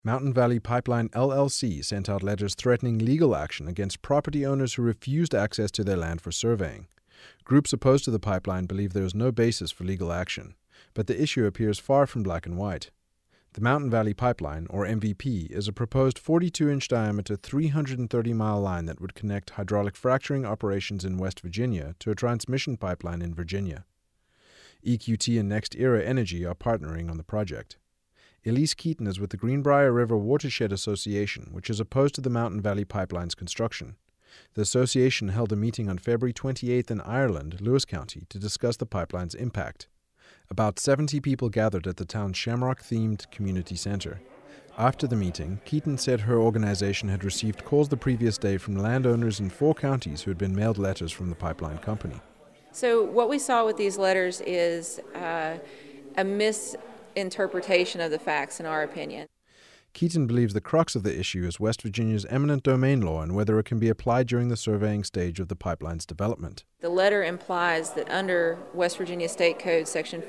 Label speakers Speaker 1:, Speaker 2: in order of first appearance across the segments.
Speaker 1: Mountain Valley Pipeline LLC sent out letters threatening legal action against property owners who refused access to their land for surveying. Groups opposed to the pipeline believe there is no basis for legal action, but the issue appears far from black and white. The Mountain Valley Pipeline, or MVP, is a proposed 42-inch diameter, 330-mile line that would connect hydraulic fracturing operations in West Virginia to a transmission pipeline in Virginia. EQT and NextEra Energy are partnering on the project. Elise Keaton is with the Greenbrier River Watershed Association, which is opposed to the Mountain Valley Pipeline's construction. The association held a meeting on February 28th in Ireland, Lewis County, to discuss the pipeline's impact. About 70 people gathered at the town's Shamrock-themed community center. After the meeting, Keaton said her organization had received calls the previous day from landowners in 4 counties who had been mailed letters from the pipeline company.
Speaker 2: So what we saw with these letters is a misinterpretation of the facts, in our opinion.
Speaker 1: Keaton believes the crux of the issue is West Virginia's eminent domain law and whether it can be applied during the surveying stage of the pipeline's development.
Speaker 2: The letter implies that under West Virginia State Code Section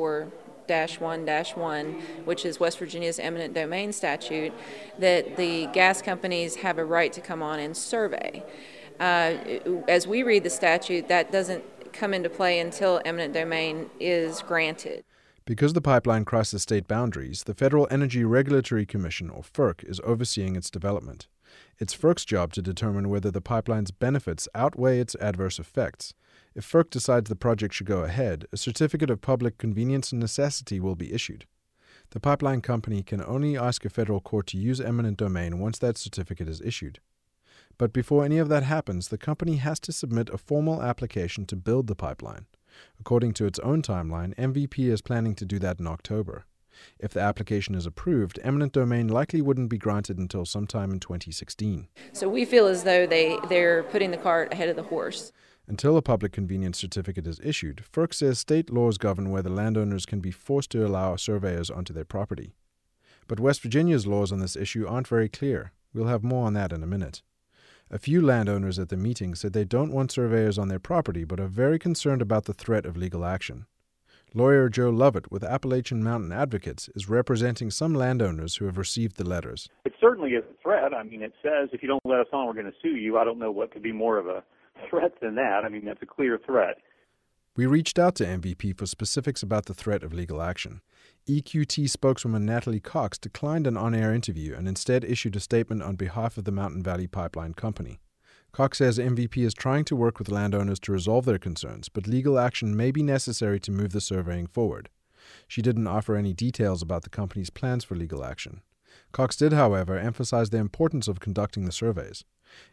Speaker 2: 54-1-1, which is West Virginia's eminent domain statute, that the gas companies have a right to come on and survey. As we read the statute, that doesn't come into play until eminent domain is granted.
Speaker 1: Because the pipeline crosses state boundaries, the Federal Energy Regulatory Commission, or FERC, is overseeing its development. It's FERC's job to determine whether the pipeline's benefits outweigh its adverse effects. If FERC decides the project should go ahead, a certificate of public convenience and necessity will be issued. The pipeline company can only ask a federal court to use eminent domain once that certificate is issued. But before any of that happens, the company has to submit a formal application to build the pipeline. According to its own timeline, MVP is planning to do that in October. If the application is approved, eminent domain likely wouldn't be granted until sometime in 2016.
Speaker 2: So we feel as though they're putting the cart ahead of the horse.
Speaker 1: Until a public convenience certificate is issued, FERC says state laws govern whether landowners can be forced to allow surveyors onto their property. But West Virginia's laws on this issue aren't very clear. We'll have more on that in a minute. A few landowners at the meeting said they don't want surveyors on their property but are very concerned about the threat of legal action. Lawyer Joe Lovett with Appalachian Mountain Advocates is representing some landowners who have received the letters.
Speaker 3: It certainly is a threat. I mean, it says if you don't let us on, we're going to sue you. I don't know what could be more of a threat than that. I mean, that's a clear threat.
Speaker 1: We reached out to MVP for specifics about the threat of legal action. EQT spokeswoman Natalie Cox declined an on-air interview and instead issued a statement on behalf of the Mountain Valley Pipeline Company. Cox says MVP is trying to work with landowners to resolve their concerns, but legal action may be necessary to move the surveying forward. She didn't offer any details about the company's plans for legal action. Cox did, however, emphasize the importance of conducting the surveys.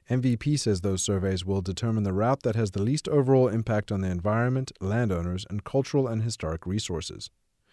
Speaker 1: MVP says those surveys will determine the route that has the least overall impact on the environment, landowners, and cultural and historic resources.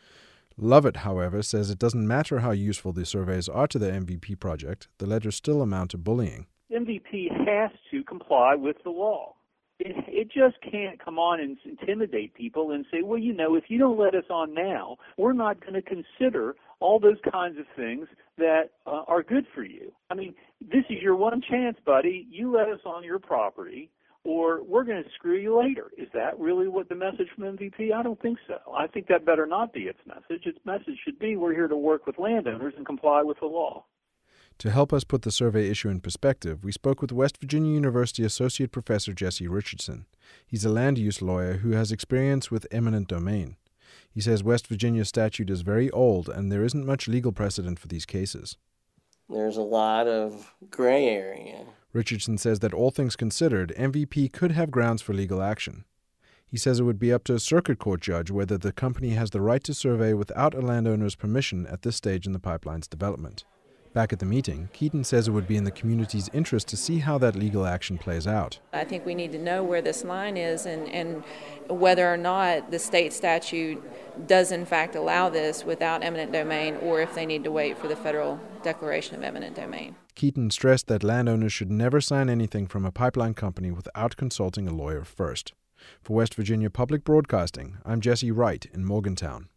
Speaker 1: Lovett, however, says it doesn't matter how useful the surveys are to the MVP project, the letters still amount to bullying.
Speaker 3: MVP has to comply with the law. It just can't come on and intimidate people and say, well, if you don't let us on now, we're not going to consider all those kinds of things that are good for you. I mean, this is your one chance, buddy. You let us on your property, or we're going to screw you later. Is that really what the message from MVP? I don't think so. I think that better not be its message. Its message should be we're here to work with landowners and comply with the law.
Speaker 1: To help us put the survey issue in perspective, we spoke with West Virginia University Associate Professor Jesse Richardson. He's a land use lawyer who has experience with eminent domain. He says West Virginia's statute is very old and there isn't much legal precedent for these cases.
Speaker 4: There's a lot of gray area.
Speaker 1: Richardson says that all things considered, MVP could have grounds for legal action. He says it would be up to a circuit court judge whether the company has the right to survey without a landowner's permission at this stage in the pipeline's development. Back at the meeting, Keaton says it would be in the community's interest to see how that legal action plays out.
Speaker 2: I think we need to know where this line is and whether or not the state statute does in fact allow this without eminent domain, or if they need to wait for the federal declaration of eminent domain.
Speaker 1: Keaton stressed that landowners should never sign anything from a pipeline company without consulting a lawyer first. For West Virginia Public Broadcasting, I'm Jesse Wright in Morgantown.